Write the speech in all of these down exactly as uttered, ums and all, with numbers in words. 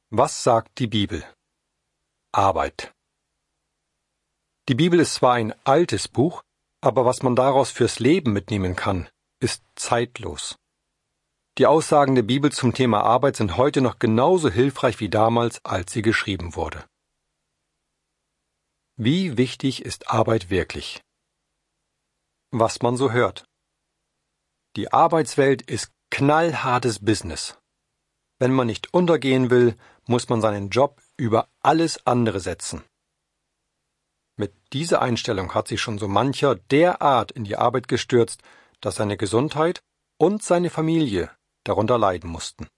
Was sagt die Bibel? Arbeit. Die Bibel ist zwar ein altes Buch, aber was man daraus fürs Leben mitnehmen kann, ist zeitlos. Die Aussagen der Bibel zum Thema Arbeit sind heute noch genauso hilfreich wie damals, als sie geschrieben wurde. Wie wichtig ist Arbeit wirklich? Was man so hört. Die Arbeitswelt ist knallhartes Business. Wenn man nicht untergehen will, muss man seinen Job über alles andere setzen. Mit dieser Einstellung hat sich schon so mancher derart in die Arbeit gestürzt, dass seine Gesundheit und seine Familie darunter leiden mussten.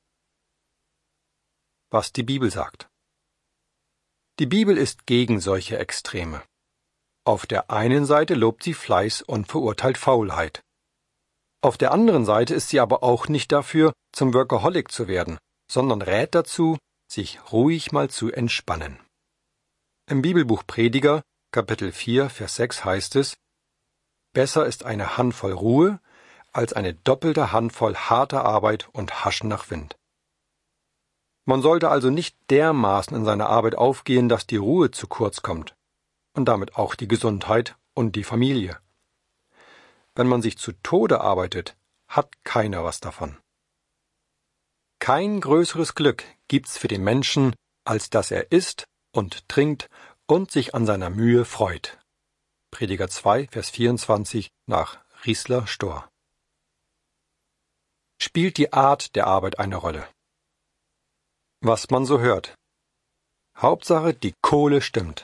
Was die Bibel sagt. Die Bibel ist gegen solche Extreme. Auf der einen Seite lobt sie Fleiß und verurteilt Faulheit. Auf der anderen Seite ist sie aber auch nicht dafür, zum Workaholic zu werden, sondern rät dazu, sich ruhig mal zu entspannen. Im Bibelbuch Prediger, Kapitel vier, Vers sechs heißt es: Besser ist eine Handvoll Ruhe, als eine doppelte Handvoll harter Arbeit und Haschen nach Wind. Man sollte also nicht dermaßen in seiner Arbeit aufgehen, dass die Ruhe zu kurz kommt und damit auch die Gesundheit und die Familie. Wenn man sich zu Tode arbeitet, hat keiner was davon. Kein größeres Glück gibt's für den Menschen, als dass er isst und trinkt und sich an seiner Mühe freut. Prediger zwei, Vers vierundzwanzig nach Riesler Stor. Spielt die Art der Arbeit eine Rolle? Was man so hört. Hauptsache, die Kohle stimmt.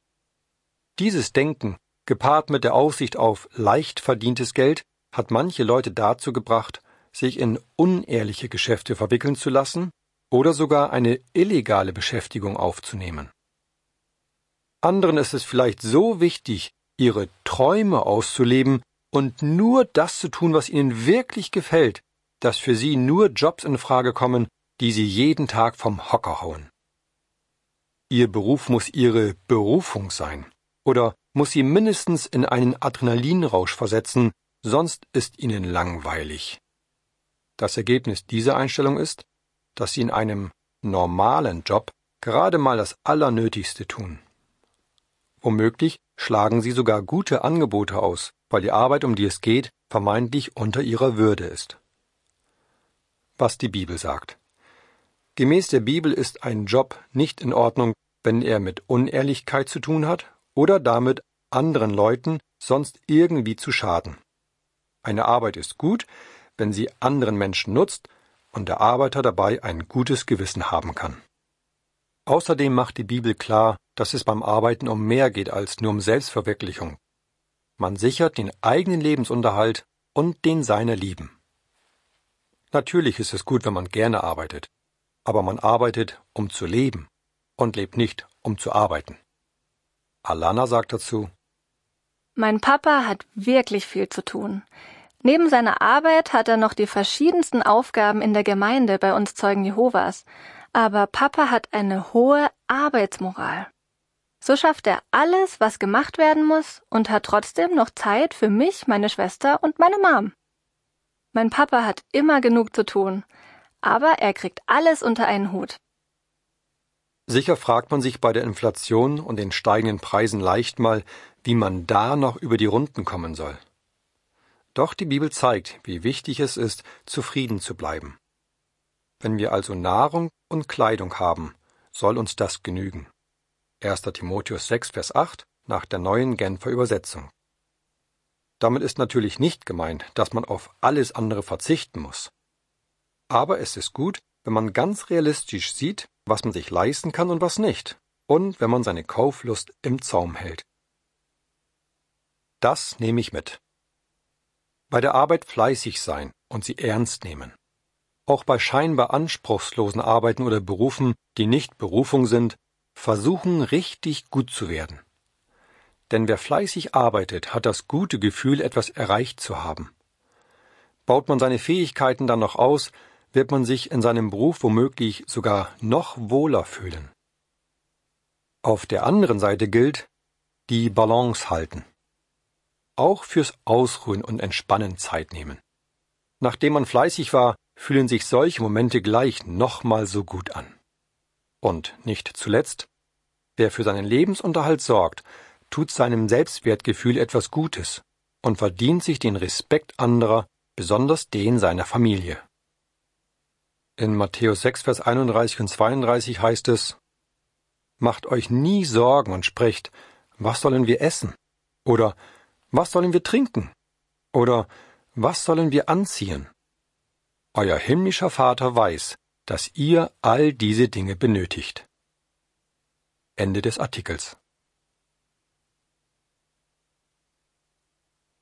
Dieses Denken, gepaart mit der Aussicht auf leicht verdientes Geld, hat manche Leute dazu gebracht, sich in unehrliche Geschäfte verwickeln zu lassen oder sogar eine illegale Beschäftigung aufzunehmen. Anderen ist es vielleicht so wichtig, ihre Träume auszuleben und nur das zu tun, was ihnen wirklich gefällt, dass für sie nur Jobs in Frage kommen, die sie jeden Tag vom Hocker hauen. Ihr Beruf muss ihre Berufung sein oder muss sie mindestens in einen Adrenalinrausch versetzen, sonst ist ihnen langweilig. Das Ergebnis dieser Einstellung ist, dass sie in einem normalen Job gerade mal das Allernötigste tun. Womöglich schlagen sie sogar gute Angebote aus, weil die Arbeit, um die es geht, vermeintlich unter ihrer Würde ist. Was die Bibel sagt. Gemäß der Bibel ist ein Job nicht in Ordnung, wenn er mit Unehrlichkeit zu tun hat oder damit, anderen Leuten sonst irgendwie zu schaden. Eine Arbeit ist gut, wenn sie anderen Menschen nutzt und der Arbeiter dabei ein gutes Gewissen haben kann. Außerdem macht die Bibel klar, dass es beim Arbeiten um mehr geht als nur um Selbstverwirklichung. Man sichert den eigenen Lebensunterhalt und den seiner Lieben. Natürlich ist es gut, wenn man gerne arbeitet, aber man arbeitet, um zu leben und lebt nicht, um zu arbeiten. Alana sagt dazu: Mein Papa hat wirklich viel zu tun. Neben seiner Arbeit hat er noch die verschiedensten Aufgaben in der Gemeinde bei uns Zeugen Jehovas. Aber Papa hat eine hohe Arbeitsmoral. So schafft er alles, was gemacht werden muss, und hat trotzdem noch Zeit für mich, meine Schwester und meine Mom. Mein Papa hat immer genug zu tun, aber er kriegt alles unter einen Hut. Sicher fragt man sich bei der Inflation und den steigenden Preisen leicht mal, wie man da noch über die Runden kommen soll. Doch die Bibel zeigt, wie wichtig es ist, zufrieden zu bleiben. Wenn wir also Nahrung und Kleidung haben, soll uns das genügen. erster Timotheus sechs, Vers acht nach der neuen Genfer Übersetzung. Damit ist natürlich nicht gemeint, dass man auf alles andere verzichten muss. Aber es ist gut, wenn man ganz realistisch sieht, was man sich leisten kann und was nicht, und wenn man seine Kauflust im Zaum hält. Das nehme ich mit. Bei der Arbeit fleißig sein und sie ernst nehmen. Auch bei scheinbar anspruchslosen Arbeiten oder Berufen, die nicht Berufung sind, versuchen, richtig gut zu werden. Denn wer fleißig arbeitet, hat das gute Gefühl, etwas erreicht zu haben. Baut man seine Fähigkeiten dann noch aus, wird man sich in seinem Beruf womöglich sogar noch wohler fühlen. Auf der anderen Seite gilt, die Balance halten. Auch fürs Ausruhen und Entspannen Zeit nehmen. Nachdem man fleißig war, fühlen sich solche Momente gleich nochmal so gut an. Und nicht zuletzt, wer für seinen Lebensunterhalt sorgt, tut seinem Selbstwertgefühl etwas Gutes und verdient sich den Respekt anderer, besonders den seiner Familie. In Matthäus sechs, Vers einunddreißig und zweiunddreißig heißt es: Macht euch nie Sorgen und sprecht, was sollen wir essen? Oder was sollen wir trinken? Oder was sollen wir anziehen? Euer himmlischer Vater weiß, dass ihr all diese Dinge benötigt. Ende des Artikels.